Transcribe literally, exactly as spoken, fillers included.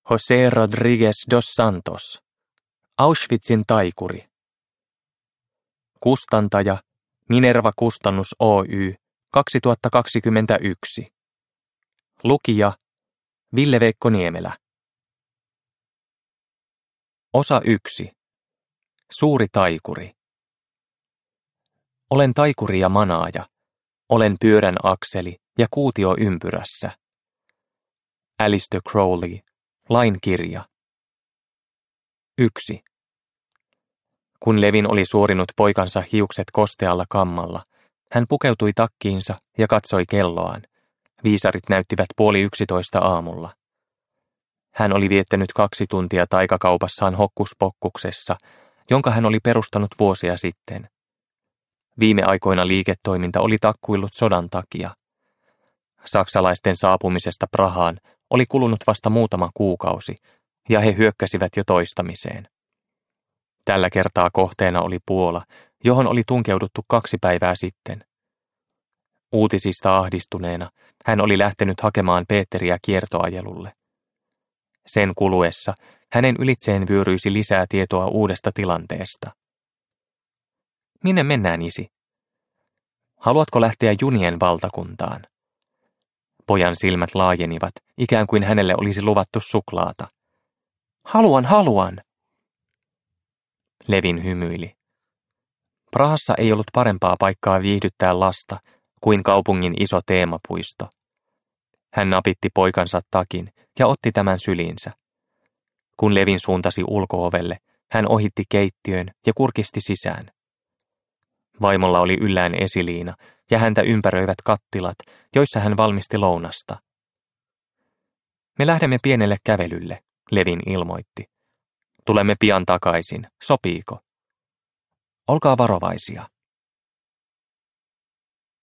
José Rodríguez dos Santos. Auschwitzin taikuri. Kustantaja Minerva Kustannus Oy kaksituhattakaksikymmentäyksi. Lukija Ville-Veikko Niemelä. Osa yksi. Suuri taikuri. Olen taikuri ja manaaja. Olen pyörän akseli ja kuutio ympyrässä. Alistair Crowley, lainkirja. yksi. Kun Levin oli suorinut poikansa hiukset kostealla kammalla, hän pukeutui takkiinsa ja katsoi kelloaan. Viisarit näyttivät puoli yksitoista aamulla. Hän oli viettänyt kaksi tuntia taikakaupassaan hokkuspokkuksessa, jonka hän oli perustanut vuosia sitten. Viime aikoina liiketoiminta oli takkuillut sodan takia. Saksalaisten saapumisesta Prahaan oli kulunut vasta muutama kuukausi, ja he hyökkäsivät jo toistamiseen. Tällä kertaa kohteena oli Puola, johon oli tunkeuduttu kaksi päivää sitten. Uutisista ahdistuneena hän oli lähtenyt hakemaan Peteriä kiertoajelulle. Sen kuluessa hänen ylitseen vyöryisi lisää tietoa uudesta tilanteesta. Minne mennään, isi? Haluatko lähteä junien valtakuntaan? Pojan silmät laajenivat, ikään kuin hänelle olisi luvattu suklaata. Haluan, haluan! Levin hymyili. Prahassa ei ollut parempaa paikkaa viihdyttää lasta kuin kaupungin iso teemapuisto. Hän napitti poikansa takin ja otti tämän syliinsä. Kun Levin suuntasi ulko-ovelle, hän ohitti keittiön ja kurkisti sisään. Vaimolla oli yllään esiliina ja häntä ympäröivät kattilat, joissa hän valmisti lounasta. Me lähdemme pienelle kävelylle, Levin ilmoitti. Tulemme pian takaisin, sopiiko? Olkaa varovaisia.